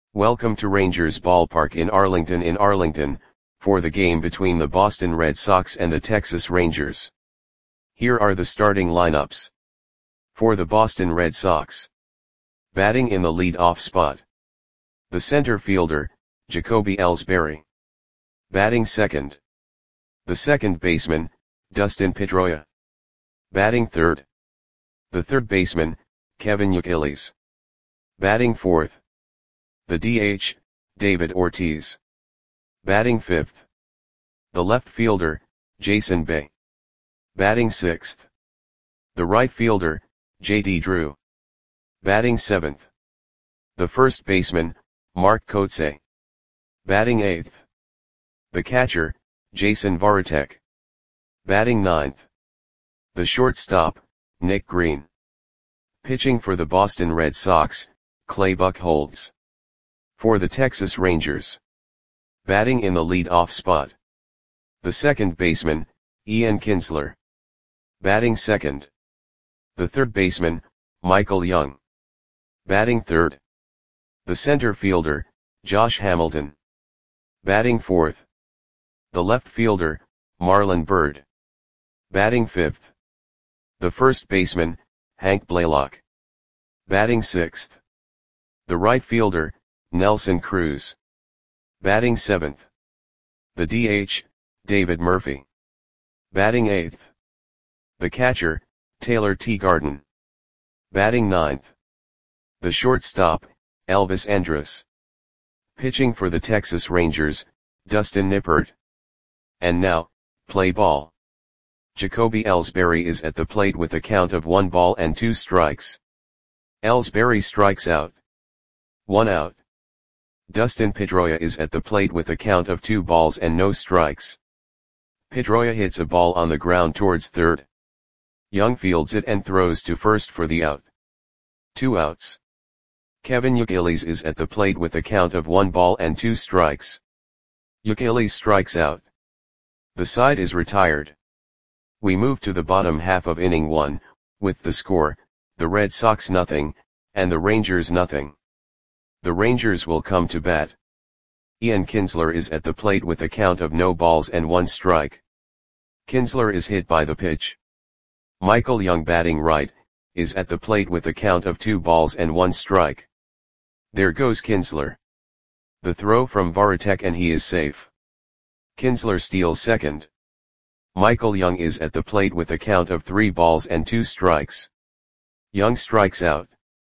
Welcome to Rangers Ballpark in Arlington, for the game between the Boston Red Sox and the Texas Rangers. Here are the starting lineups. For the Boston Red Sox. Batting in the lead-off spot. The center fielder, Jacoby Ellsbury. Batting second. The second baseman, Dustin Pedroia. Batting third. The third baseman, Kevin Youkilis. Batting fourth. The DH, David Ortiz. Batting fifth. The left fielder, Jason Bay. Batting sixth. The right fielder, J.D. Drew. Batting seventh. The first baseman, Mark Kotsay. Batting eighth. The catcher, Jason Varitek. Batting ninth. The shortstop, Nick Green. Pitching for the Boston Red Sox, Clay Buchholz. For the Texas Rangers. Batting in the lead-off spot. The second baseman, Ian Kinsler. Batting second. The third baseman, Michael Young. Batting third. The center fielder, Josh Hamilton. Batting fourth. The left fielder, Marlon Byrd. Batting fifth. The first baseman, Hank Blaylock. Batting sixth. The right fielder, Nelson Cruz. Batting seventh. The DH, David Murphy. Batting eighth. The catcher, Taylor Teagarden. Batting ninth. The shortstop, Elvis Andrus. Pitching for the Texas Rangers, Dustin Nippert. And now, play ball. Jacoby Ellsbury is at the plate with a count of 1 ball and 2 strikes. Ellsbury strikes out. 1 out. Dustin Pedroia is at the plate with a count of 2 balls and no strikes. Pedroia hits a ball on the ground towards third. Young fields it and throws to first for the out. 2 outs. Kevin Youkilis is at the plate with a count of 1 ball and 2 strikes. Youkilis strikes out. The side is retired. We move to the bottom half of inning 1, with the score, the Red Sox 0, and the Rangers 0. The Rangers will come to bat. Ian Kinsler is at the plate with a count of no balls and 1 strike. Kinsler is hit by the pitch. Michael Young, batting right, is at the plate with a count of 2 balls and 1 strike. There goes Kinsler. The throw from Varitek and he is safe. Kinsler steals second. Michael Young is at the plate with a count of 3 balls and 2 strikes. Young strikes out.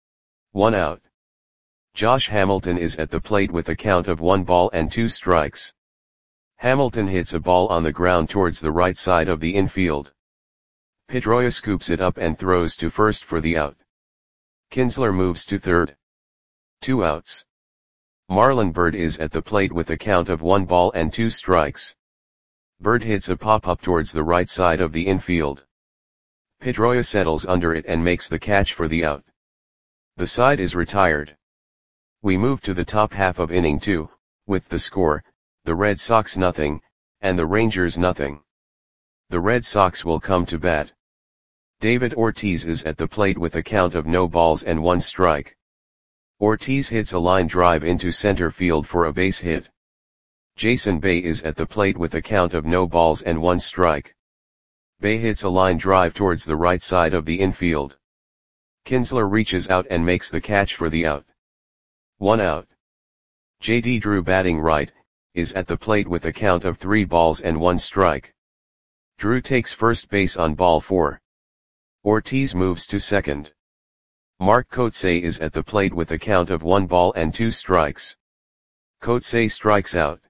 1 out. Josh Hamilton is at the plate with a count of 1 ball and 2 strikes. Hamilton hits a ball on the ground towards the right side of the infield. Pedroia scoops it up and throws to first for the out. Kinsler moves to third. 2 outs. Marlon Byrd is at the plate with a count of 1 ball and 2 strikes. Byrd hits a pop-up towards the right side of the infield. Pedroia settles under it and makes the catch for the out. The side is retired. We move to the top half of inning 2, with the score, the Red Sox 0, and the Rangers 0. The Red Sox will come to bat. David Ortiz is at the plate with a count of no balls and 1 strike. Ortiz hits a line drive into center field for a base hit. Jason Bay is at the plate with a count of no balls and 1 strike. Bay hits a line drive towards the right side of the infield. Kinsler reaches out and makes the catch for the out. 1 out. J.D. Drew, batting right, is at the plate with a count of 3 balls and 1 strike. Drew takes first base on ball 4. Ortiz moves to second. Mark Kotsay is at the plate with a count of 1 ball and 2 strikes. Kotsay strikes out.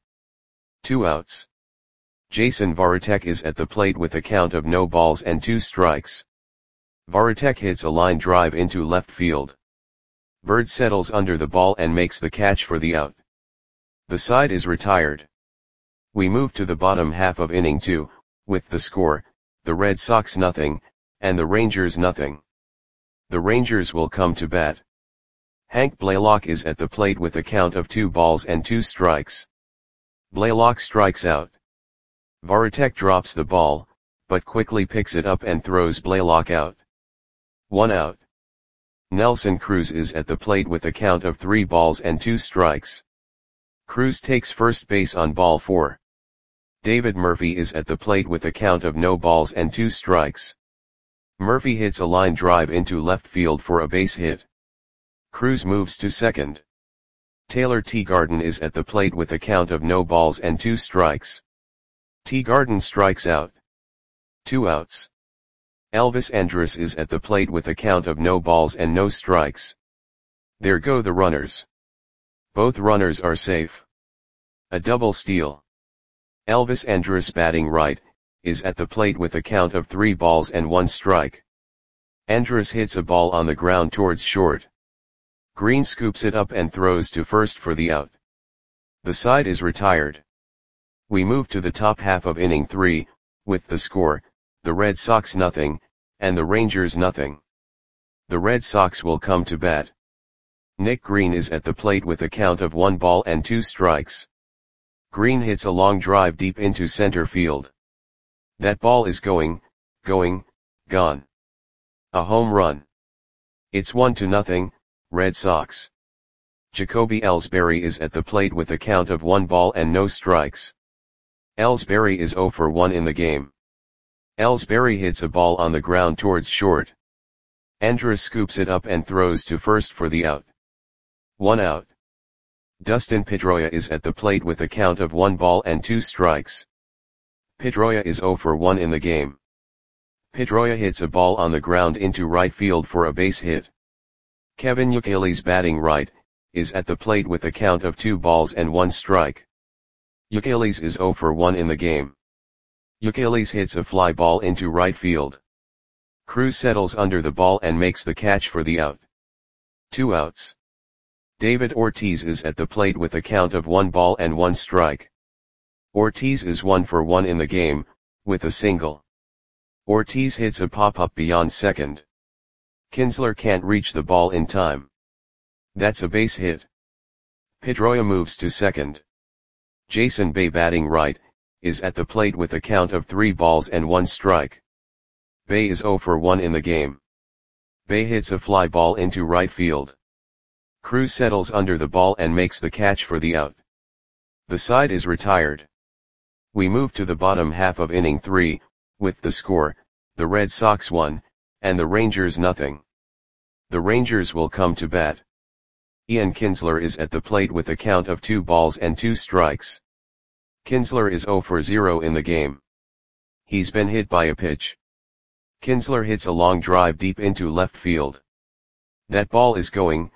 2 outs. Jason Varitek is at the plate with a count of no balls and 2 strikes. Varitek hits a line drive into left field. Byrd settles under the ball and makes the catch for the out. The side is retired. We move to the bottom half of inning 2, with the score, the Red Sox 0, and the Rangers 0. The Rangers will come to bat. Hank Blaylock is at the plate with a count of 2 balls and 2 strikes. Blaylock strikes out. Varitek drops the ball, but quickly picks it up and throws Blaylock out. 1 out. Nelson Cruz is at the plate with a count of 3 balls and 2 strikes. Cruz takes first base on ball 4. David Murphy is at the plate with a count of no balls and 2 strikes. Murphy hits a line drive into left field for a base hit. Cruz moves to second. Taylor Teagarden is at the plate with a count of no balls and 2 strikes. Teagarden strikes out. 2 outs. Elvis Andrus is at the plate with a count of no balls and no strikes. There go the runners. Both runners are safe. A double steal. Elvis Andrus, batting right, is at the plate with a count of 3 balls and 1 strike. Andrus hits a ball on the ground towards short. Green scoops it up and throws to first for the out. The side is retired. We move to the top half of inning 3, with the score, the Red Sox nothing, and the Rangers nothing. The Red Sox will come to bat. Nick Green is at the plate with a count of 1 ball and 2 strikes. Green hits a long drive deep into center field. That ball is going, gone. A home run. It's 1-0, Red Sox. Jacoby Ellsbury is at the plate with a count of 1 ball and no strikes. Ellsbury is 0 for 1 in the game. Ellsbury hits a ball on the ground towards short. Andrus scoops it up and throws to first for the out. 1 out. Dustin Pedroia is at the plate with a count of 1 ball and 2 strikes. Pedroia is 0 for 1 in the game. Pedroia hits a ball on the ground into right field for a base hit. Kevin Youkilis, batting right, is at the plate with a count of 2 balls and 1 strike. Youkilis is 0 for 1 in the game. Youkilis hits a fly ball into right field. Cruz settles under the ball and makes the catch for the out. 2 outs. David Ortiz is at the plate with a count of 1 ball and 1 strike. Ortiz is 1 for 1 in the game, with a single. Ortiz hits a pop-up beyond second. Kinsler can't reach the ball in time. That's a base hit. Pedroia moves to second. Jason Bay, batting right, is at the plate with a count of 3 balls and 1 strike. Bay is 0 for 1 in the game. Bay hits a fly ball into right field. Cruz settles under the ball and makes the catch for the out. The side is retired. We move to the bottom half of inning 3, with the score, the Red Sox 1, and the Rangers nothing. The Rangers will come to bat. Ian Kinsler is at the plate with a count of 2 balls and 2 strikes. Kinsler is 0 for 0 in the game. He's been hit by a pitch. Kinsler hits a long drive deep into left field. That ball is going,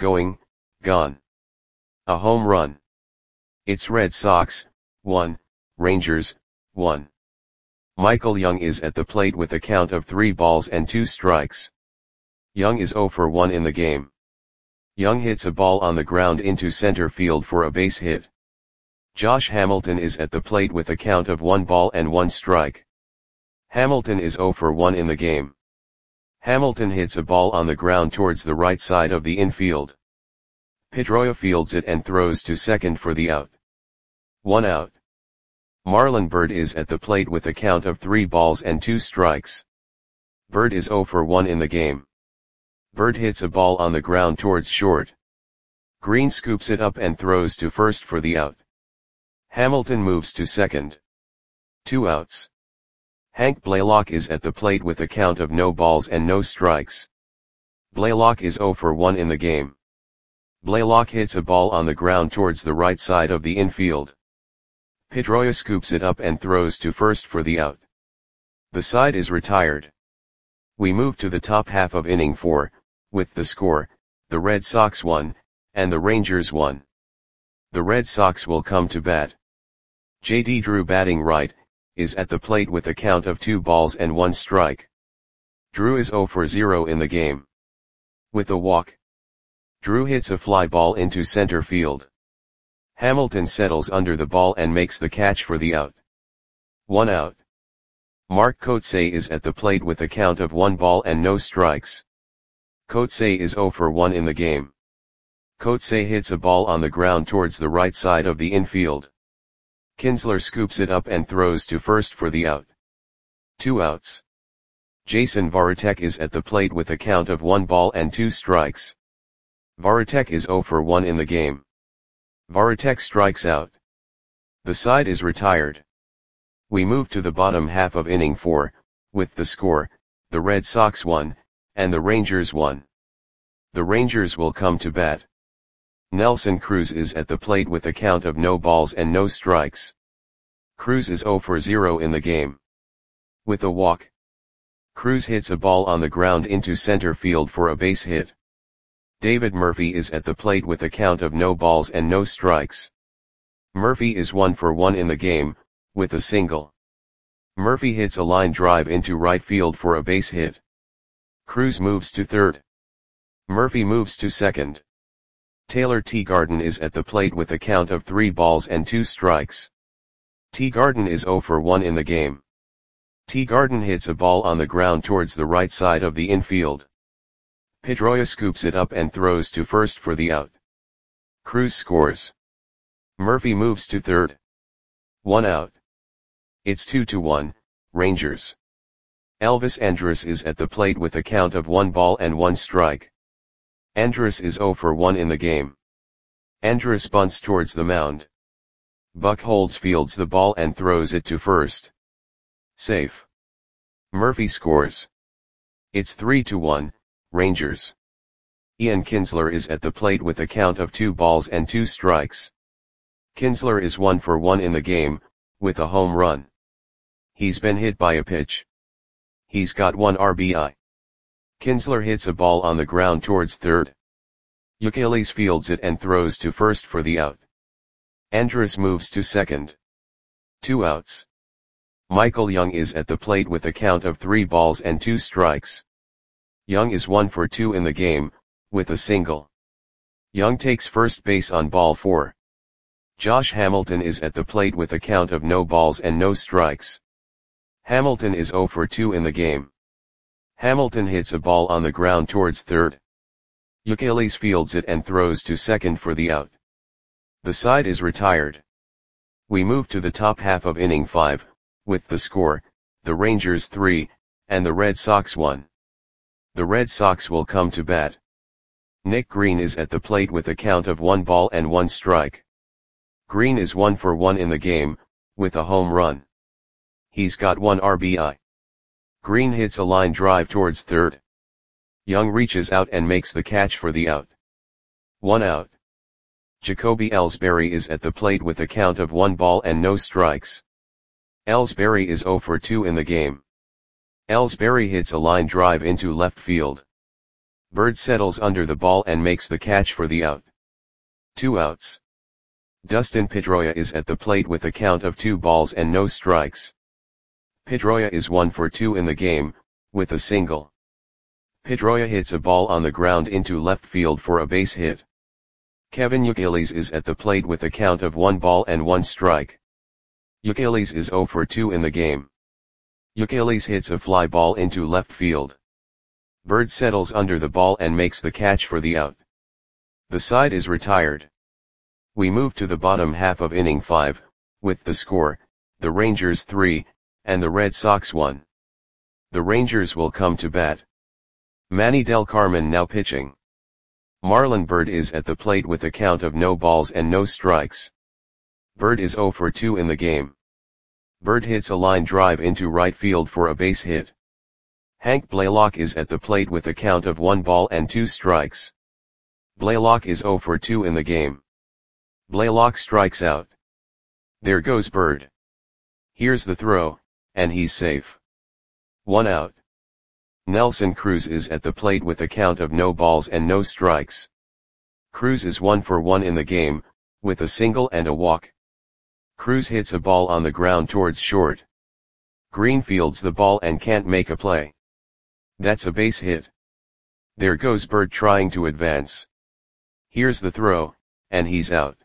gone. A home run. It's Red Sox 1, Rangers 1. Michael Young is at the plate with a count of 3 balls and 2 strikes. Young is 0 for 1 in the game. Young hits a ball on the ground into center field for a base hit. Josh Hamilton is at the plate with a count of 1 ball and 1 strike. Hamilton is 0 for 1 in the game. Hamilton hits a ball on the ground towards the right side of the infield. Pedroia fields it and throws to second for the out. 1 out. Marlon Byrd is at the plate with a count of 3 balls and 2 strikes. Byrd is 0 for 1 in the game. Byrd hits a ball on the ground towards short. Green scoops it up and throws to first for the out. Hamilton moves to second. 2 outs. Hank Blaylock is at the plate with a count of no balls and no strikes. Blaylock is 0 for 1 in the game. Blaylock hits a ball on the ground towards the right side of the infield. Pedroia scoops it up and throws to first for the out. The side is retired. We move to the top half of inning 4, with the score, the Red Sox 1, and the Rangers 1. The Red Sox will come to bat. J.D. Drew, batting right, is at the plate with a count of 2 balls and 1 strike. Drew is 0 for 0 in the game. With a walk. Drew hits a fly ball into center field. Hamilton settles under the ball and makes the catch for the out. 1 out. Mark Kotsay is at the plate with a count of 1 ball and no strikes. Kotsay is 0 for 1 in the game. Kotsay hits a ball on the ground towards the right side of the infield. Kinsler scoops it up and throws to first for the out. 2 outs. Jason Varitek is at the plate with a count of 1 ball and 2 strikes. Varitek is 0 for 1 in the game. Varitek strikes out. The side is retired. We move to the bottom half of inning 4, with the score, the Red Sox 1, and the Rangers 1. The Rangers will come to bat. Nelson Cruz is at the plate with a count of no balls and no strikes. Cruz is 0 for 0 in the game. With a walk, Cruz hits a ball on the ground into center field for a base hit. David Murphy is at the plate with a count of no balls and no strikes. Murphy is 1 for 1 in the game, with a single. Murphy hits a line drive into right field for a base hit. Cruz moves to third. Murphy moves to second. Taylor Teagarden is at the plate with a count of 3 balls and 2 strikes. Teagarden is 0 for 1 in the game. Teagarden hits a ball on the ground towards the right side of the infield. Pedroia scoops it up and throws to first for the out. Cruz scores. Murphy moves to third. 1 out. It's 2-1, Rangers. Elvis Andrus is at the plate with a count of 1 ball and 1 strike. Andrus is 0 for 1 in the game. Andrus bunts towards the mound. Buchholz fields the ball and throws it to first. Safe. Murphy scores. It's 3-1, Rangers. Ian Kinsler is at the plate with a count of 2 balls and 2 strikes. Kinsler is 1 for 1 in the game, with a home run. He's been hit by a pitch. He's got 1 RBI. Kinsler hits a ball on the ground towards third. Youkilis fields it and throws to first for the out. Andrus moves to second. 2 outs. Michael Young is at the plate with a count of 3 balls and 2 strikes. Young is 1 for 2 in the game, with a single. Young takes first base on ball 4. Josh Hamilton is at the plate with a count of no balls and no strikes. Hamilton is 0 for 2 in the game. Hamilton hits a ball on the ground towards third. Youkilis fields it and throws to second for the out. The side is retired. We move to the top half of inning 5, with the score, the Rangers 3, and the Red Sox 1. The Red Sox will come to bat. Nick Green is at the plate with a count of 1 ball and 1 strike. Green is 1 for 1 in the game, with a home run. He's got 1 RBI. Green hits a line drive towards third. Young reaches out and makes the catch for the out. 1 out. Jacoby Ellsbury is at the plate with a count of 1 ball and no strikes. Ellsbury is 0 for 2 in the game. Ellsbury hits a line drive into left field. Bird settles under the ball and makes the catch for the out. 2 outs. Dustin Pedroia is at the plate with a count of 2 balls and no strikes. Pedroia is 1 for 2 in the game, with a single. Pedroia hits a ball on the ground into left field for a base hit. Kevin Youkilis is at the plate with a count of 1 ball and 1 strike. Youkilis is 0 for 2 in the game. Youkilis hits a fly ball into left field. Bird settles under the ball and makes the catch for the out. The side is retired. We move to the bottom half of inning 5, with the score, the Rangers 3, and the Red Sox 1. The Rangers will come to bat. Manny Del Carmen now pitching. Marlon Byrd is at the plate with a count of no balls and no strikes. Byrd is 0 for 2 in the game. Byrd hits a line drive into right field for a base hit. Hank Blaylock is at the plate with a count of 1 ball and 2 strikes. Blaylock is 0 for 2 in the game. Blaylock strikes out. There goes Byrd. Here's the throw, and he's safe. 1 out. Nelson Cruz is at the plate with a count of no balls and no strikes. Cruz is 1 for 1 in the game, with a single and a walk. Cruz hits a ball on the ground towards short. Green fields the ball and can't make a play. That's a base hit. There goes Byrd trying to advance. Here's the throw, and he's out.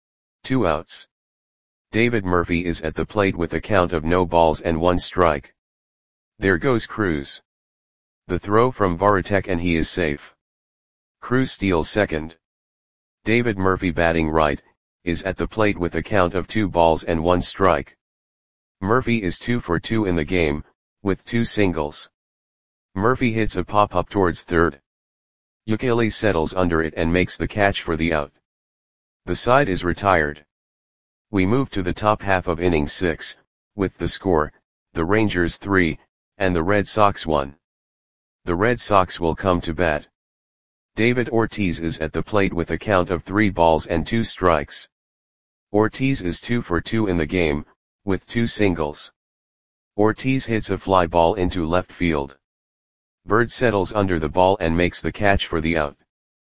2 outs. David Murphy is at the plate with a count of no balls and 1 strike. There goes Cruz. The throw from Varitek and he is safe. Cruz steals second. David Murphy batting right, is at the plate with a count of 2 balls and 1 strike. Murphy is 2 for 2 in the game, with 2 singles. Murphy hits a pop-up towards third. Ukele settles under it and makes the catch for the out. The side is retired. We move to the top half of inning 6, with the score, the Rangers 3, and the Red Sox 1. The Red Sox will come to bat. David Ortiz is at the plate with a count of 3 balls and 2 strikes. Ortiz is 2 for 2 in the game, with 2 singles. Ortiz hits a fly ball into left field. Bird settles under the ball and makes the catch for the out.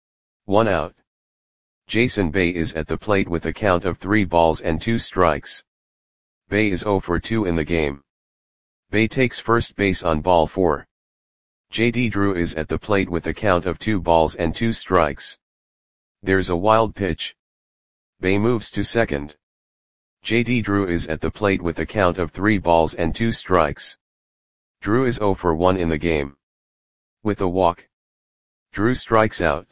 1 out. Jason Bay is at the plate with a count of 3 balls and 2 strikes. Bay is 0 for 2 in the game. Bay takes first base on ball 4. J.D. Drew is at the plate with a count of 2 balls and 2 strikes. There's a wild pitch. Bay moves to second. J.D. Drew is at the plate with a count of 3 balls and 2 strikes. Drew is 0 for 1 in the game. With a walk, Drew strikes out.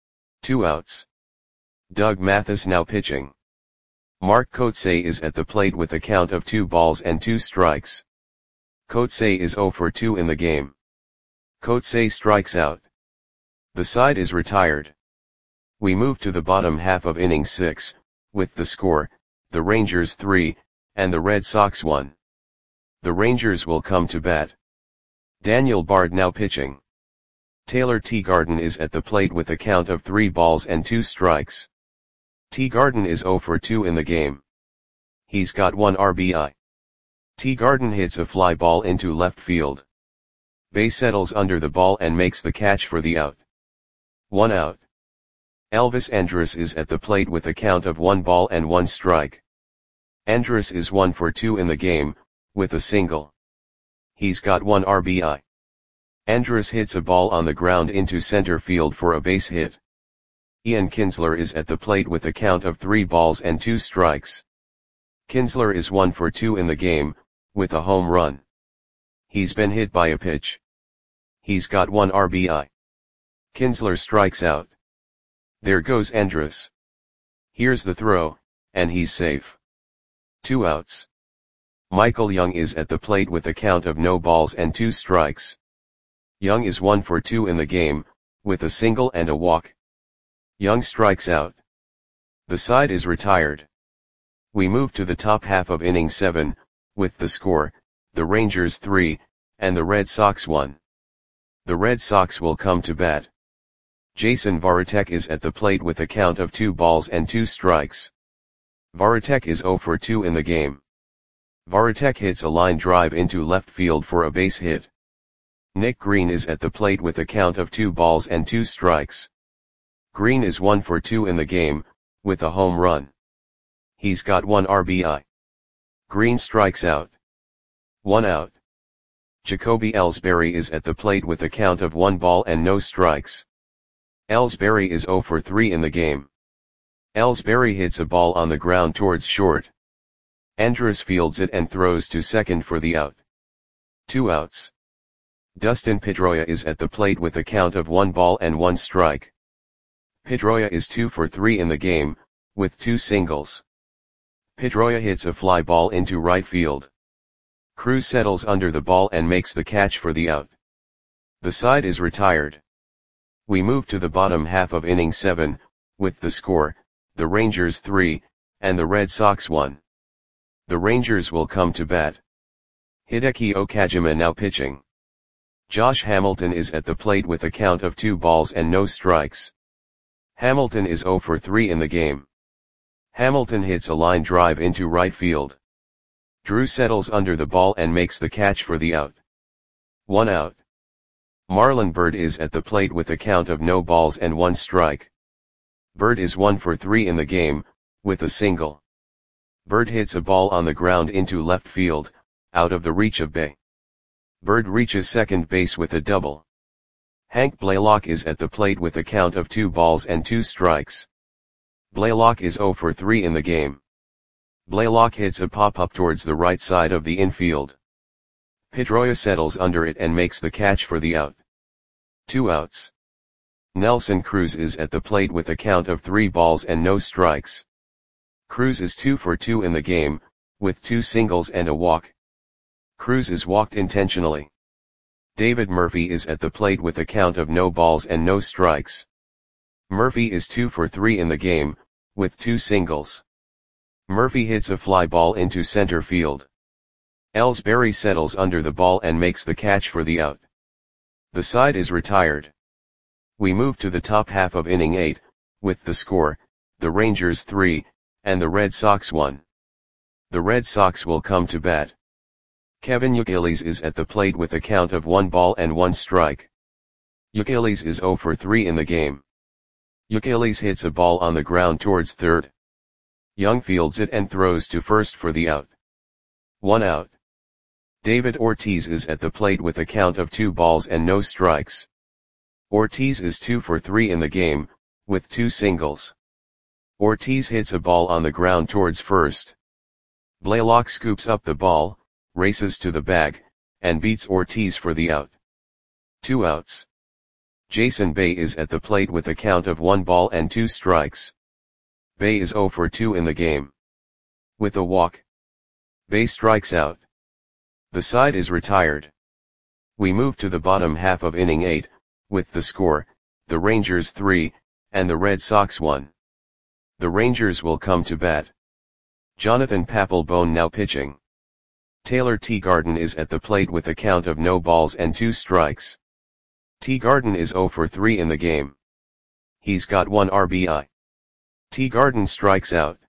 2 outs. Doug Mathis now pitching. Mark Kotsay is at the plate with a count of 2 balls and 2 strikes. Kotsay is 0 for 2 in the game. Kotsay strikes out. The side is retired. We move to the bottom half of inning 6, with the score, the Rangers 3, and the Red Sox 1. The Rangers will come to bat. Daniel Bard now pitching. Taylor Teagarden is at the plate with a count of 3 balls and 2 strikes. Teagarden is 0 for 2 in the game. He's got 1 RBI. Teagarden hits a fly ball into left field. Bay settles under the ball and makes the catch for the out. 1 out. Elvis Andrus is at the plate with a count of 1 ball and 1 strike. Andrus is 1 for 2 in the game, with a single. He's got 1 RBI. Andrus hits a ball on the ground into center field for a base hit. Ian Kinsler is at the plate with a count of 3 balls and 2 strikes. Kinsler is 1 for 2 in the game, with a home run. He's been hit by a pitch. He's got 1 RBI. Kinsler strikes out. There goes Andrus. Here's the throw, and he's safe. 2 outs. Michael Young is at the plate with a count of no balls and 2 strikes. Young is 1 for 2 in the game, with a single and a walk. Young strikes out. The side is retired. We move to the top half of inning 7, with the score, the Rangers 3, and the Red Sox 1. The Red Sox will come to bat. Jason Varitek is at the plate with a count of 2 balls and 2 strikes. Varitek is 0 for 2 in the game. Varitek hits a line drive into left field for a base hit. Nick Green is at the plate with a count of 2 balls and 2 strikes. Green is 1 for 2 in the game, with a home run. He's got 1 RBI. Green strikes out. 1 out. Jacoby Ellsbury is at the plate with a count of 1 ball and no strikes. Ellsbury is 0 for 3 in the game. Ellsbury hits a ball on the ground towards short. Andrus fields it and throws to second for the out. 2 outs. Dustin Pedroia is at the plate with a count of 1 ball and 1 strike. Pedroia is 2 for 3 in the game, with 2 singles. Pedroia hits a fly ball into right field. Cruz settles under the ball and makes the catch for the out. The side is retired. We move to the bottom half of inning 7, with the score, the Rangers 3, and the Red Sox 1. The Rangers will come to bat. Hideki Okajima now pitching. Josh Hamilton is at the plate with a count of 2 balls and no strikes. Hamilton is 0 for 3 in the game. Hamilton hits a line drive into right field. Drew settles under the ball and makes the catch for the out. 1 out. Marlon Byrd is at the plate with a count of no balls and 1 strike. Byrd is 1 for 3 in the game, with a single. Byrd hits a ball on the ground into left field, out of the reach of Bay. Byrd reaches second base with a double. Hank Blaylock is at the plate with a count of 2 balls and 2 strikes. Blaylock is 0 for 3 in the game. Blaylock hits a pop-up towards the right side of the infield. Pedroia settles under it and makes the catch for the out. 2 outs. Nelson Cruz is at the plate with a count of 3 balls and no strikes. Cruz is 2 for 2 in the game, with 2 singles and a walk. Cruz is walked intentionally. David Murphy is at the plate with a count of no balls and no strikes. Murphy is 2 for 3 in the game, with 2 singles. Murphy hits a fly ball into center field. Ellsbury settles under the ball and makes the catch for the out. The side is retired. We move to the top half of inning 8, with the score, the Rangers 3, and the Red Sox 1. The Red Sox will come to bat. Kevin Youkilis is at the plate with a count of 1 ball and 1 strike. Youkilis is 0 for 3 in the game. Youkilis hits a ball on the ground towards third. Young fields it and throws to first for the out. 1 out. David Ortiz is at the plate with a count of 2 balls and no strikes. Ortiz is 2 for 3 in the game, with 2 singles. Ortiz hits a ball on the ground towards first. Blaylock scoops up the ball, races to the bag, and beats Ortiz for the out. 2 outs. Jason Bay is at the plate with a count of 1 ball and 2 strikes. Bay is 0 for 2 in the game. With a walk, Bay strikes out. The side is retired. We move to the bottom half of inning 8, with the score, the Rangers 3, and the Red Sox 1. The Rangers will come to bat. Jonathan Papelbon now pitching. Taylor Teagarden is at the plate with a count of no balls and 2 strikes. Teagarden is 0 for 3 in the game. He's got 1 RBI. Teagarden strikes out.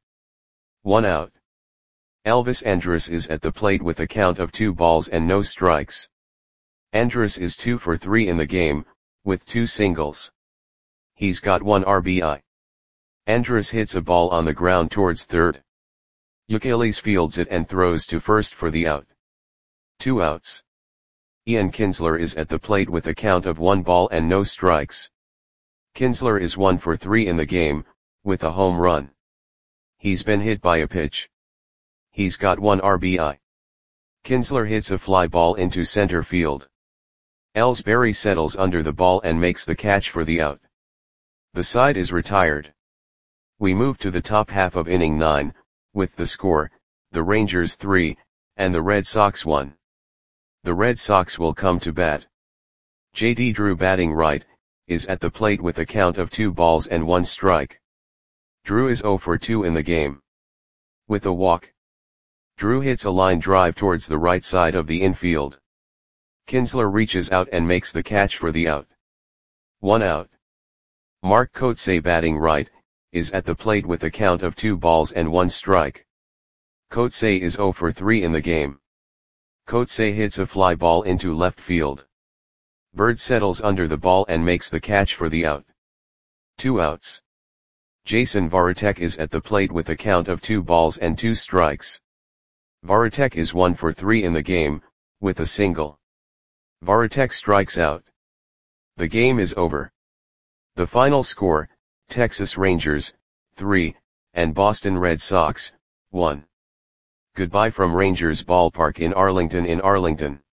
1 out. Elvis Andrus is at the plate with a count of 2 balls and no strikes. Andrus is 2 for 3 in the game, with 2 singles. He's got 1 RBI. Andrus hits a ball on the ground towards third. Youkilis fields it and throws to first for the out. 2 outs. Ian Kinsler is at the plate with a count of 1 ball and no strikes. Kinsler is 1 for 3 in the game, with a home run. He's been hit by a pitch. He's got 1 RBI. Kinsler hits a fly ball into center field. Ellsbury settles under the ball and makes the catch for the out. The side is retired. We move to the top half of inning 9, with the score, the Rangers 3, and the Red Sox 1. The Red Sox will come to bat. J.D. Drew batting right, is at the plate with a count of 2 balls and 1 strike. Drew is 0 for 2 in the game. With a walk, Drew hits a line drive towards the right side of the infield. Kinsler reaches out and makes the catch for the out. 1 out. Mark Kotsay batting right, is at the plate with a count of 2 balls and 1 strike. Kotsay is 0 for 3 in the game. Kotsay hits a fly ball into left field. Bird settles under the ball and makes the catch for the out. 2 outs. Jason Varitek is at the plate with a count of 2 balls and 2 strikes. Varitek is 1 for 3 in the game, with a single. Varitek strikes out. The game is over. The final score, Texas Rangers, 3, and Boston Red Sox, 1. Goodbye from Rangers Ballpark in Arlington.